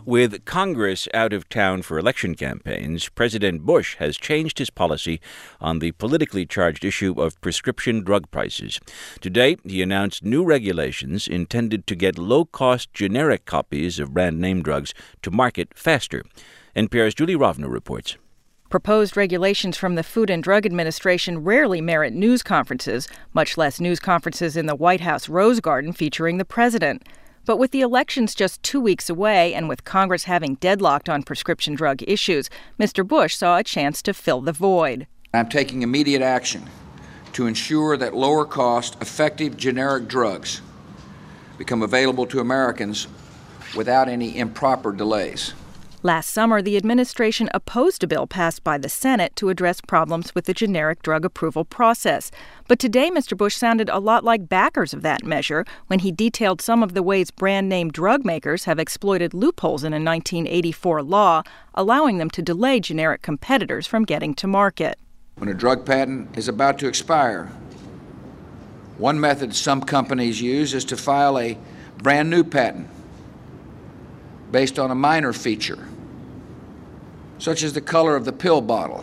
With Congress out of town for election campaigns, President Bush has changed his policy on the politically charged issue of prescription drug prices. Today, he announced new regulations intended to get low-cost generic copies of brand-name drugs to market faster. NPR's Julie Rovner reports. Proposed regulations from the Food and Drug Administration rarely merit news conferences, much less news conferences in the White House Rose Garden featuring the president. But with the elections just 2 weeks away and with Congress having deadlocked on prescription drug issues, Mr. Bush saw a chance to fill the void. I'm taking immediate action to ensure that lower-cost, effective generic drugs become available to Americans without any improper delays. Last summer, the administration opposed a bill passed by the Senate to address problems with the generic drug approval process. But today, Mr. Bush sounded a lot like backers of that measure when he detailed some of the ways brand-name drug makers have exploited loopholes in a 1984 law, allowing them to delay generic competitors from getting to market. When a drug patent is about to expire, one method some companies use is to file a brand-new patent based on a minor feature, such as the color of the pill bottle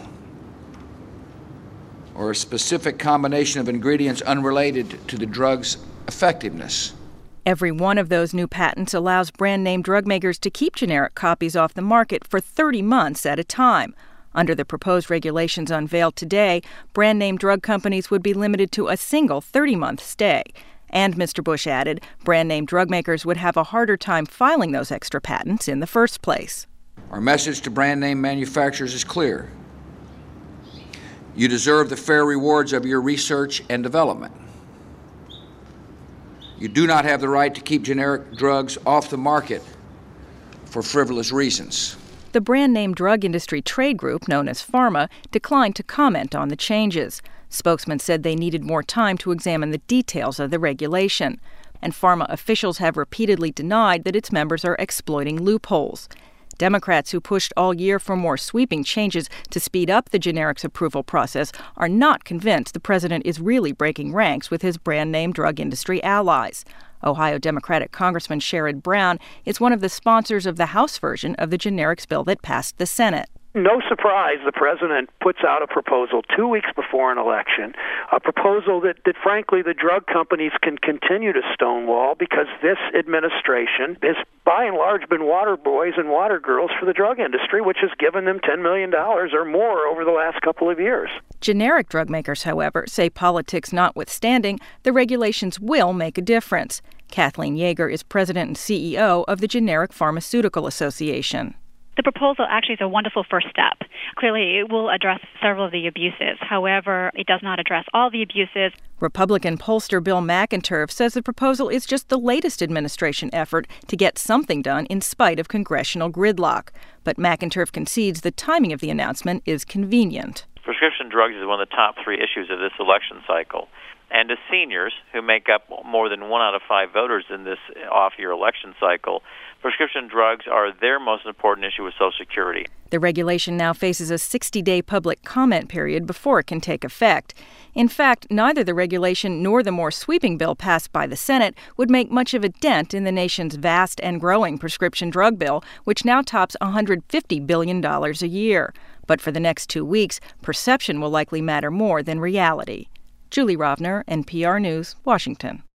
or a specific combination of ingredients unrelated to the drug's effectiveness. Every one of those new patents allows brand-name drug makers to keep generic copies off the market for 30 months at a time. Under the proposed regulations unveiled today, brand-name drug companies would be limited to a single 30-month stay. And Mr. Bush added, brand-name drug makers would have a harder time filing those extra patents in the first place. Our message to brand-name manufacturers is clear. You deserve the fair rewards of your research and development. You do not have the right to keep generic drugs off the market for frivolous reasons. The brand-name drug industry trade group, known as PhRMA, declined to comment on the changes. Spokesman said they needed more time to examine the details of the regulation. And PhRMA officials have repeatedly denied that its members are exploiting loopholes. Democrats who pushed all year for more sweeping changes to speed up the generics approval process are not convinced the president is really breaking ranks with his brand-name drug industry allies. Ohio Democratic Congressman Sherrod Brown is one of the sponsors of the House version of the generics bill that passed the Senate. No surprise, the president puts out a proposal 2 weeks before an election, a proposal that frankly, the drug companies can continue to stonewall because this administration has, by and large, been water boys and water girls for the drug industry, which has given them $10 million or more over the last couple of years. Generic drug makers, however, say politics notwithstanding, the regulations will make a difference. Kathleen Yeager is president and CEO of the Generic Pharmaceutical Association. The proposal actually is a wonderful first step. Clearly, it will address several of the abuses. However, it does not address all the abuses. Republican pollster Bill McInturff says the proposal is just the latest administration effort to get something done in spite of congressional gridlock. But McInturff concedes the timing of the announcement is convenient. Prescription drugs is one of the top 3 issues of this election cycle. And to seniors, who make up more than 1 out of 5 voters in this off-year election cycle, prescription drugs are their most important issue with Social Security. The regulation now faces a 60-day public comment period before it can take effect. In fact, neither the regulation nor the more sweeping bill passed by the Senate would make much of a dent in the nation's vast and growing prescription drug bill, which now tops $150 billion a year. But for the next 2 weeks, perception will likely matter more than reality. Julie Rovner, NPR News, Washington.